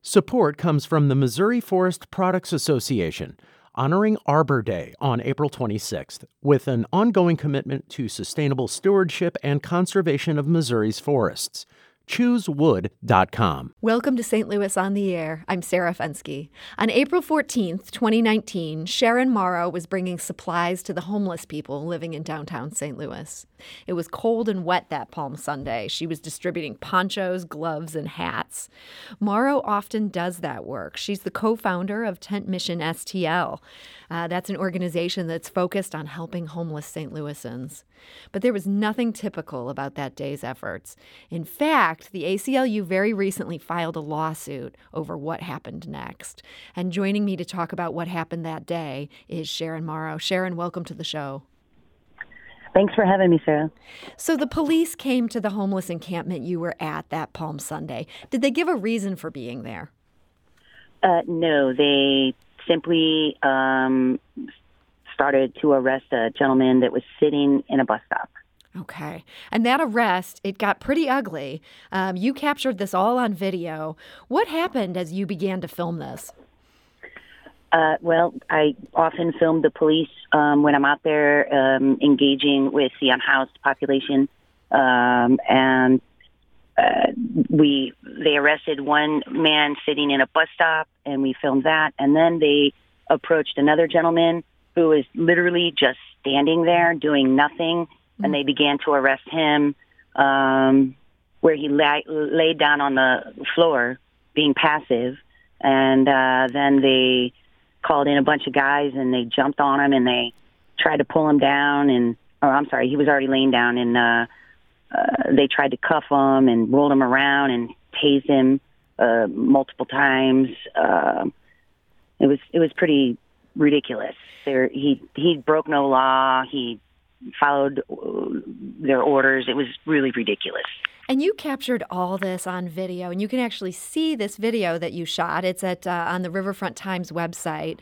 Support comes from the Missouri Forest Products Association, honoring Arbor Day on April 26th, with an ongoing commitment to sustainable stewardship and conservation of Missouri's forests. ChooseWood.com. Welcome to St. Louis on the Air. I'm Sarah Fensky. On April 14th, 2019, Sharon Morrow was bringing supplies to the homeless people living in downtown St. Louis. It was cold and wet that Palm Sunday. She was distributing ponchos, gloves, and hats. Morrow often does that work. She's the co-founder of Tent Mission STL. That's an organization that's focused on helping homeless St. Louisans. But there was nothing typical about that day's efforts. In fact, the ACLU very recently filed a lawsuit over what happened next. And joining me to talk about what happened that day is Sharon Morrow. Sharon, welcome to the show. Thanks for having me, Sarah. So the police came to the homeless encampment you were at that Palm Sunday. Did they give a reason for being there? No, they simply started to arrest a gentleman that was sitting in a bus stop. Okay. And that arrest, it got pretty ugly. You captured this all on video. What happened as you began to film this? Well, I often film the police when I'm out there engaging with the unhoused population. And they arrested one man sitting in a bus stop, and we filmed that. And then they approached another gentleman who was literally just standing there doing nothing, and they began to arrest him where he laid down on the floor being passive. And then they called in a bunch of guys, and they jumped on him, and they tried to pull him down. He was already laying down, and they tried to cuff him and rolled him around and tased him multiple times. It was pretty ridiculous. He broke no law. He followed their orders. It was really ridiculous. And you captured all this on video, and you can actually see this video that you shot. It's on the Riverfront Times website.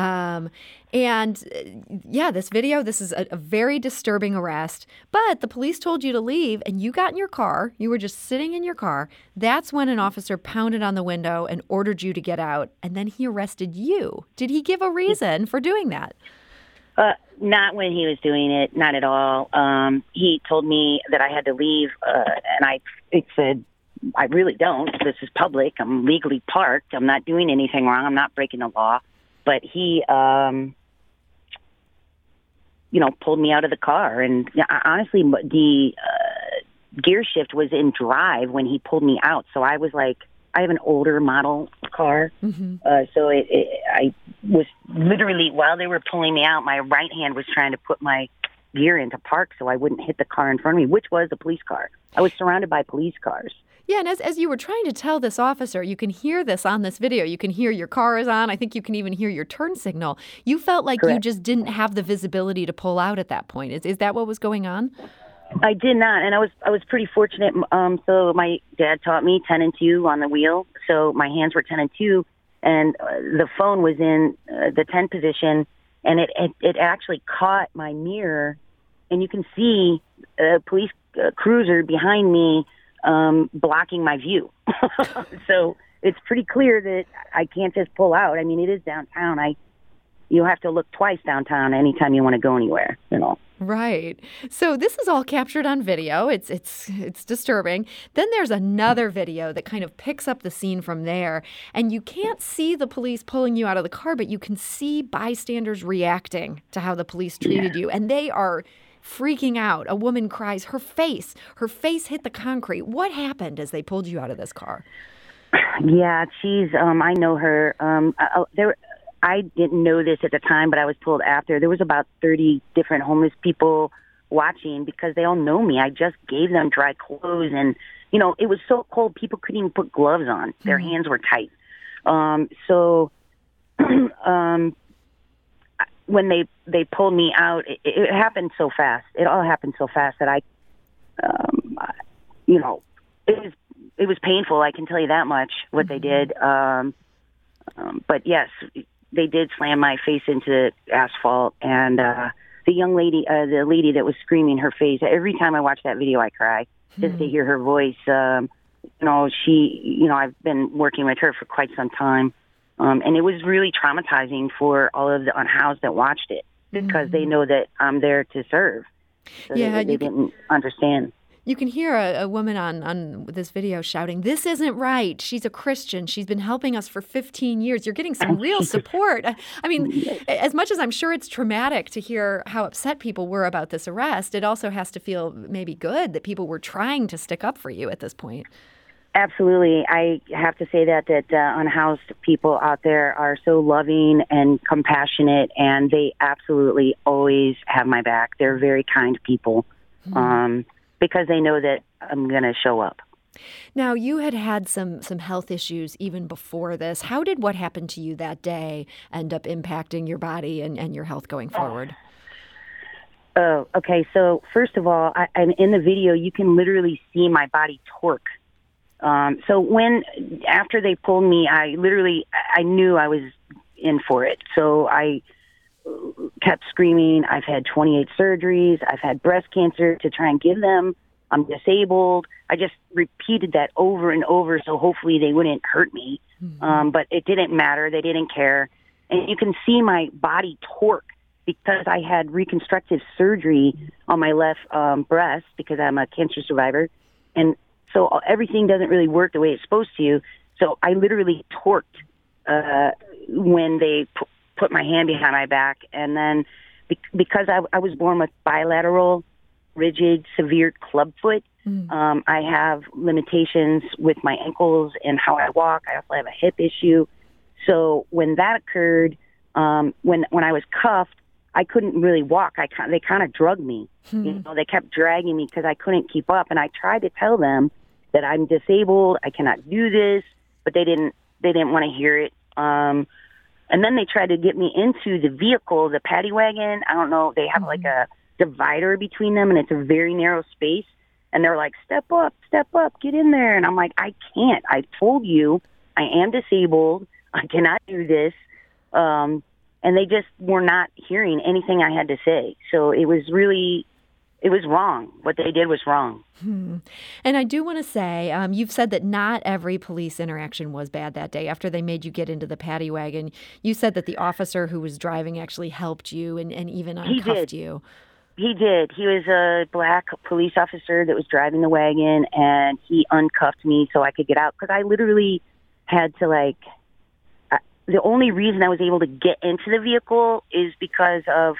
This video, this is a very disturbing arrest. But the police told you to leave, and you got in your car. You were just sitting in your car. That's when an officer pounded on the window and ordered you to get out, and then he arrested you. Did he give a reason for doing that? Not when he was doing it, not at all. He told me that I had to leave, and I said, I really don't. This is public. I'm legally parked. I'm not doing anything wrong. I'm not breaking the law. But he, pulled me out of the car. And honestly, the gear shift was in drive when he pulled me out. So I was like, I have an older model car. Mm-hmm. So I was literally, while they were pulling me out, my right hand was trying to put my gear into park so I wouldn't hit the car in front of me, which was a police car. I was surrounded by police cars. Yeah, and as you were trying to tell this officer, you can hear this on this video. You can hear your car is on. I think you can even hear your turn signal. You felt like Correct. You just didn't have the visibility to pull out at that point. Is that what was going on? I did not, and I was pretty fortunate. So my dad taught me 10 and 2 on the wheel, so my hands were 10 and 2, and the phone was in the 10 position, and it actually caught my mirror, and you can see a police cruiser behind me blocking my view. So it's pretty clear that I can't just pull out. I mean, it is downtown. You have to look twice downtown anytime you want to go anywhere, Right. So this is all captured on video. It's disturbing. Then there's another video that kind of picks up the scene from there. And you can't see the police pulling you out of the car, but you can see bystanders reacting to how the police treated you. And they are freaking out. A woman cries, her face hit the concrete. What happened as they pulled you out of this car? Yeah, I know her. I didn't know this at the time, but I was told after. There was about 30 different homeless people watching because they all know me. I just gave them dry clothes, and, it was so cold, people couldn't even put gloves on. Their hands were tight. When they pulled me out, it happened so fast. It all happened so fast that it was painful. I can tell you that much, what they did. But yes, they did slam my face into asphalt, and the young lady, the lady that was screaming, her face, every time I watch that video, I cry just to hear her voice. I've been working with her for quite some time. And it was really traumatizing for all of the unhoused that watched it because they know that I'm there to serve. So they didn't understand. You can hear a woman on this video shouting, "This isn't right. She's a Christian. She's been helping us for 15 years. You're getting some real support." I mean, as much as I'm sure it's traumatic to hear how upset people were about this arrest, it also has to feel maybe good that people were trying to stick up for you at this point. Absolutely. I have to say that unhoused people out there are so loving and compassionate, and they absolutely always have my back. They're very kind people. Because they know that I'm going to show up. Now, you had some health issues even before this. How did what happened to you that day end up impacting your body and your health going forward? Oh, okay. So first of all, in the video, you can literally see my body torque. So after they pulled me, I knew I was in for it. So I kept screaming, "I've had 28 surgeries. I've had breast cancer," to try and give them, "I'm disabled." I just repeated that over and over so hopefully they wouldn't hurt me. But it didn't matter. They didn't care. And you can see my body torque because I had reconstructive surgery on my left breast because I'm a cancer survivor. And so everything doesn't really work the way it's supposed to. So I literally torqued when they put my hand behind my back. And then because I was born with bilateral, rigid, severe clubfoot, I have limitations with my ankles and how I walk. I also have a hip issue. So when that occurred, when I was cuffed, I couldn't really walk. They kind of drugged me. They kept dragging me because I couldn't keep up. And I tried to tell them that I'm disabled, I cannot do this, but they didn't want to hear it. And then they tried to get me into the vehicle, the paddy wagon. I don't know. They have like a divider between them, and it's a very narrow space. And they're like, step up, get in there. And I'm like, I can't. I told you I am disabled. I cannot do this. And they just were not hearing anything I had to say. So it was wrong. What they did was wrong. And I do want to say, you've said that not every police interaction was bad that day. After they made you get into the paddy wagon, you said that the officer who was driving actually helped you and even uncuffed you. He did. He was a black police officer that was driving the wagon, and he uncuffed me so I could get out. Because I literally had to, the only reason I was able to get into the vehicle is because of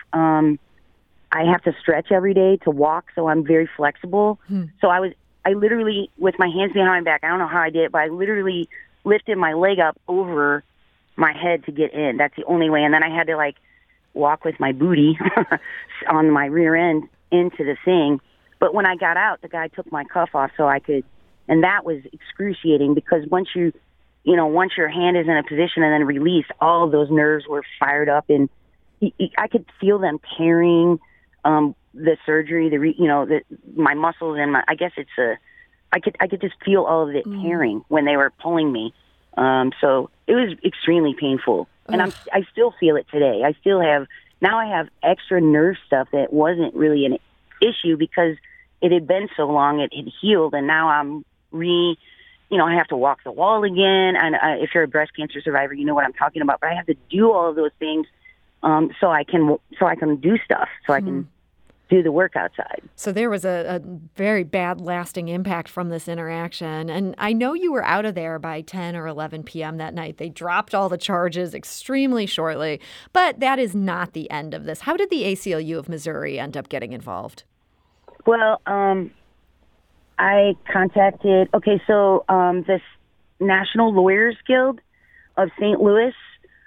I have to stretch every day to walk, so I'm very flexible. So I literally, with my hands behind my back, I don't know how I did it, but I literally lifted my leg up over my head to get in. That's the only way. And then I had to walk with my booty on my rear end into the thing. But when I got out, the guy took my cuff off so I could, and that was excruciating because once your hand is in a position and then release, all of those nerves were fired up, and I could feel them tearing. The surgery, my muscles and I could just feel all of it tearing when they were pulling me. So it was extremely painful, and I still feel it today. I have extra nerve stuff that wasn't really an issue because it had been so long, it had healed, and now I'm I have to walk the wall again. And if you're a breast cancer survivor, you know what I'm talking about. But I have to do all of those things so I can do stuff, so I can do the work outside. So there was a very bad lasting impact from this interaction. And I know you were out of there by 10 or 11 p.m. that night. They dropped all the charges extremely shortly. But that is not the end of this. How did the ACLU of Missouri end up getting involved? Well, I contacted, this National Lawyers Guild of St. Louis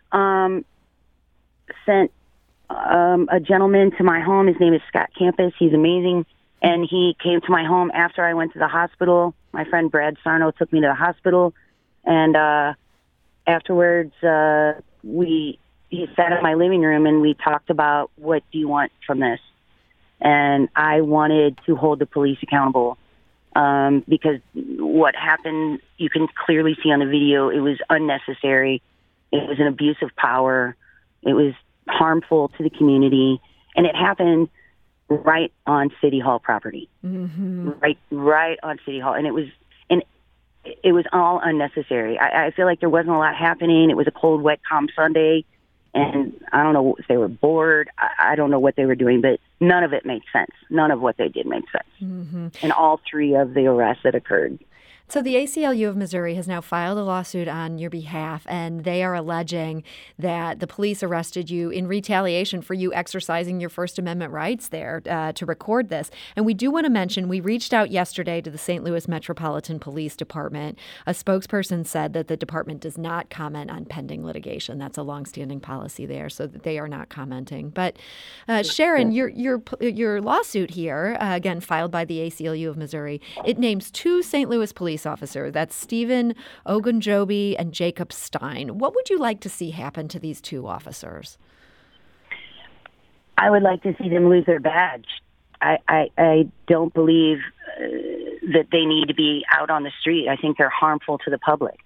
sent a gentleman to my home. His name is Scott Campus. He's amazing. And he came to my home after I went to the hospital. My friend Brad Sarno took me to the hospital. And afterwards, he sat in my living room and we talked about, what do you want from this? And I wanted to hold the police accountable because what happened, you can clearly see on the video, it was unnecessary. It was an abuse of power. It was harmful to the community, and it happened right on City Hall property, right on City Hall. And it was, and it was all unnecessary. I feel like there wasn't a lot happening. It was a cold, wet, calm Sunday, and I don't know if they were bored. I don't know what they were doing, but none of it made sense. None of what they did made sense. Mm-hmm. In all three of the arrests that occurred. So the ACLU of Missouri has now filed a lawsuit on your behalf, and they are alleging that the police arrested you in retaliation for you exercising your First Amendment rights there to record this. And we do want to mention, we reached out yesterday to the St. Louis Metropolitan Police Department. A spokesperson said that the department does not comment on pending litigation. That's a longstanding policy there, so that they are not commenting. But Sharon, your lawsuit here, again filed by the ACLU of Missouri, it names two St. Louis police officer. That's Stephen Ogunjobi and Jacob Stein. What would you like to see happen to these two officers? I would like to see them lose their badge. I don't believe that they need to be out on the street. I think they're harmful to the public.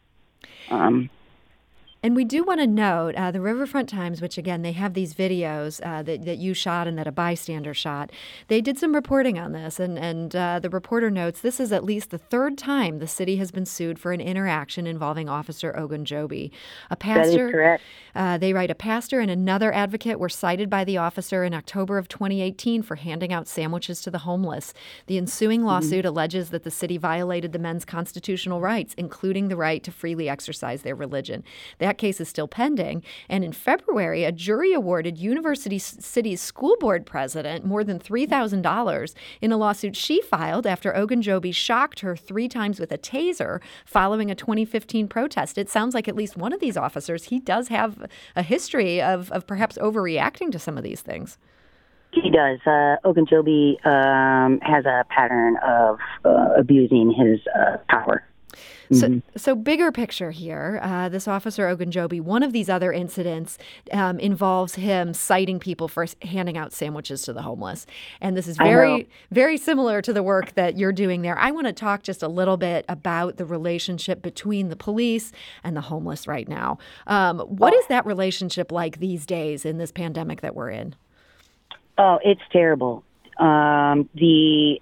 And we do want to note the Riverfront Times, which, again, they have these videos that you shot and that a bystander shot. They did some reporting on this, and the reporter notes this is at least the third time the city has been sued for an interaction involving Officer Ogunjobi. A pastor, that is correct. They write, a pastor and another advocate were cited by the officer in October of 2018 for handing out sandwiches to the homeless. The ensuing lawsuit alleges that the city violated the men's constitutional rights, including the right to freely exercise their religion. That case is still pending. And in February, a jury awarded University City's school board president more than $3,000 in a lawsuit she filed after Ogunjobi shocked her 3 times with a taser following a 2015 protest. It sounds like at least one of these officers, he does have a history of perhaps overreacting to some of these things. He does. Ogunjobi has a pattern of abusing his power. So bigger picture here, this officer Ogunjobi, one of these other incidents involves him citing people for handing out sandwiches to the homeless. And this is very similar to the work that you're doing there. I want to talk just a little bit about the relationship between the police and the homeless right now. What is that relationship like these days in this pandemic that we're in? Oh, it's terrible. The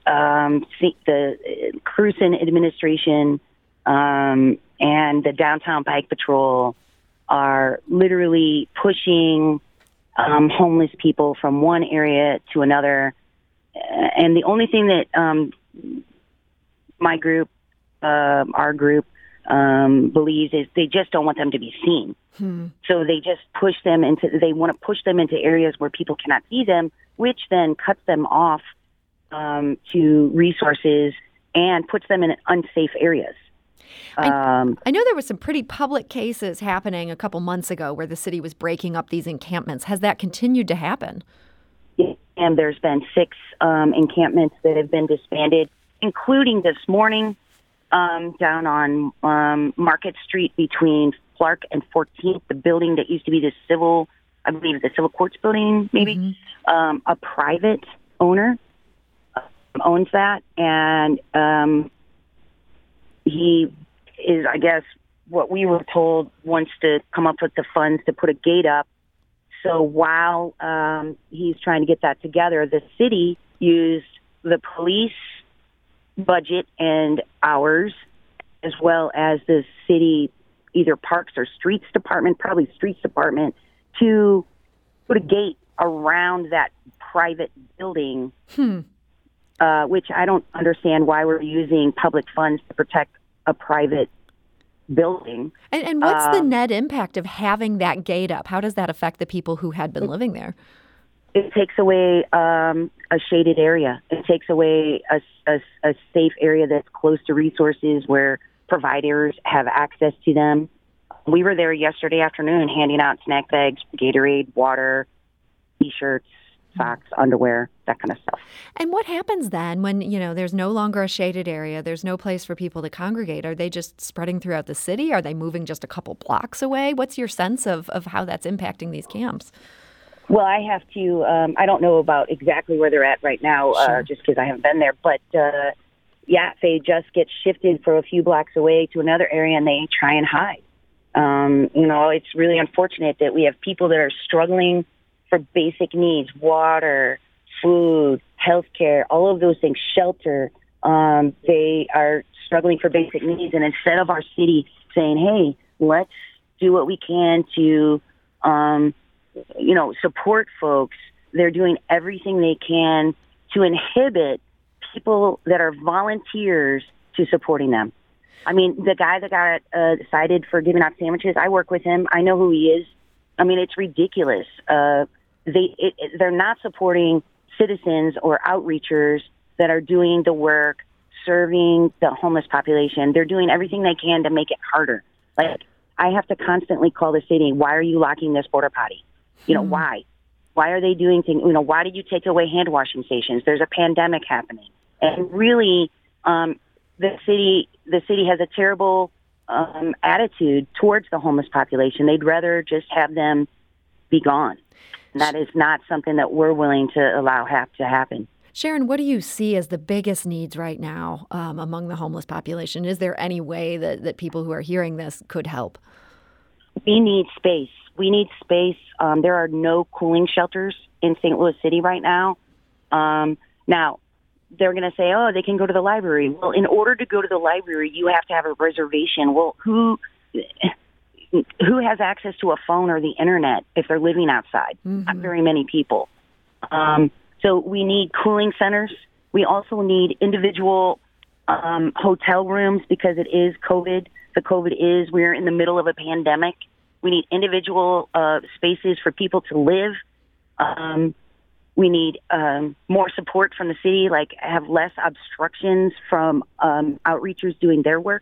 Cruzen administration and the Downtown Bike Patrol are literally pushing homeless people from one area to another. And the only thing that my group, our group, believes is they just don't want them to be seen. So they just they want to push them into areas where people cannot see them, which then cuts them off to resources and puts them in unsafe areas. I know there was some pretty public cases happening a couple months ago where the city was breaking up these encampments. Has that continued to happen? Yeah, and there's been 6 encampments that have been disbanded, including this morning down on Market Street between Clark and 14th, the building that used to be the civil courts building, maybe. A private owner owns that, and he is, I guess, what we were told, wants to come up with the funds to put a gate up. So while he's trying to get that together, the city used the police budget and ours, as well as the city, either parks or streets department, probably streets department, to put a gate around that private building, which I don't understand why we're using public funds to protect a private building. And what's the net impact of having that gate up? How does that affect the people who had been living there? It takes away a shaded area. It takes away a safe area that's close to resources where providers have access to them. We were there yesterday afternoon handing out snack bags, Gatorade, water, T-shirts, socks, underwear, that kind of stuff. And what happens then when, there's no longer a shaded area, there's no place for people to congregate? Are they just spreading throughout the city? Are they moving just a couple blocks away? What's your sense of how that's impacting these camps? Well, I have to, I don't know about exactly where they're at right now, Sure. just because I haven't been there. But, they just get shifted for a few blocks away to another area and they try and hide. It's really unfortunate that we have people that are struggling for basic needs, water, food, healthcare, all of those things, shelter. They are struggling for basic needs. And instead of our city saying, hey, let's do what we can to, support folks, they're doing everything they can to inhibit people that are volunteers to supporting them. I mean, the guy that got cited for giving out sandwiches, I work with him. I know who he is. I mean, it's ridiculous. They're not supporting citizens or outreachers that are doing the work, serving the homeless population. They're doing everything they can to make it harder. Like, I have to constantly call the city, why are you locking this porta potty? Why? Why are they doing things? Why did you take away hand washing stations? There's a pandemic happening. And really, the city has a terrible attitude towards the homeless population. They'd rather just have them be gone. And that is not something that we're willing to allow to happen. Sharon, what do you see as the biggest needs right now among the homeless population? Is there any way that people who are hearing this could help? We need space. There are no cooling shelters in St. Louis City right now. Now, they're going to say, oh, they can go to the library. Well, in order to go to the library, you have to have a reservation. Well, who has access to a phone or the internet if they're living outside? Mm-hmm. Not very many people. So we need cooling centers. We also need individual hotel rooms because it is COVID. We're in the middle of a pandemic. We need individual spaces for people to live. We need more support from the city, like have less obstructions from outreachers doing their work.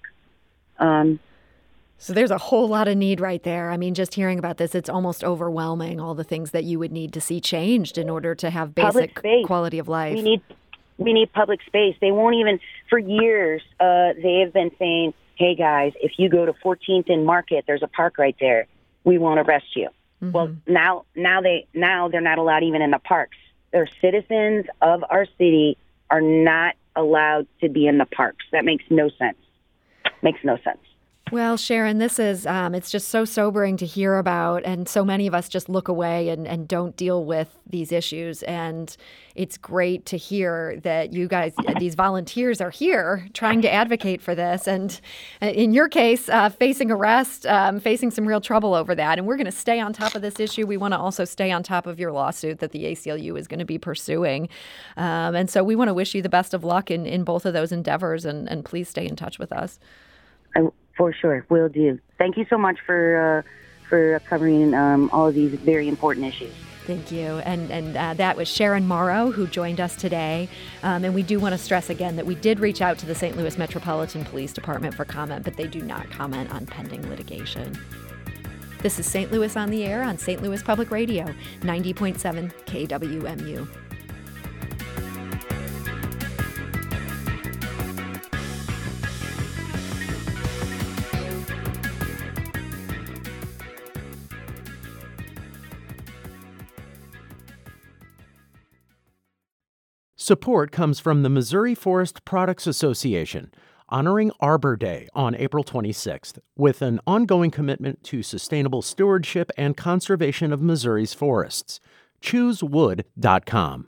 So there's a whole lot of need right there. I mean, just hearing about this, it's almost overwhelming, all the things that you would need to see changed in order to have basic quality of life. We need public space. They won't even, for years, they have been saying, hey, guys, if you go to 14th and Market, there's a park right there. We won't arrest you. Mm-hmm. Well, now they're not allowed even in the parks. Their citizens of our city are not allowed to be in the parks. That makes no sense. Well, Sharon, this is, it's just so sobering to hear about, and so many of us just look away and don't deal with these issues. And it's great to hear that you guys, these volunteers, are here trying to advocate for this. And in your case, facing arrest, facing some real trouble over that. And we're going to stay on top of this issue. We want to also stay on top of your lawsuit that the ACLU is going to be pursuing. And so we want to wish you the best of luck in both of those endeavors. And please stay in touch with us. For sure, will do. Thank you so much for covering all of these very important issues. Thank you. And that was Sharon Morrow, who joined us today. And we do want to stress again that we did reach out to the St. Louis Metropolitan Police Department for comment, but they do not comment on pending litigation. This is St. Louis on the Air on St. Louis Public Radio, 90.7 KWMU. Support comes from the Missouri Forest Products Association, honoring Arbor Day on April 26th, with an ongoing commitment to sustainable stewardship and conservation of Missouri's forests. ChooseWood.com.